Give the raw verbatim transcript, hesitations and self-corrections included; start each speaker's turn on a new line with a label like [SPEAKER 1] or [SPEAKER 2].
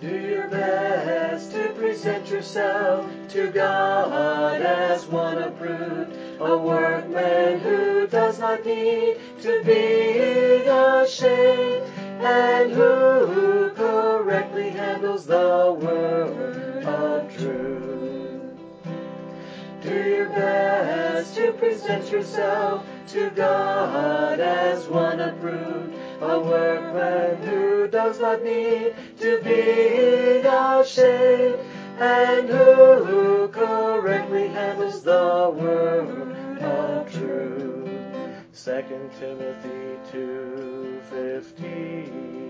[SPEAKER 1] Do your best to present yourself to God as one approved, a workman who does not need to be ashamed, and who correctly handles the word of truth. Do your best to present yourself to God as one approved, a workman who does not need to be ashamed, and who correctly handles the word of truth. Second Timothy two fifteen.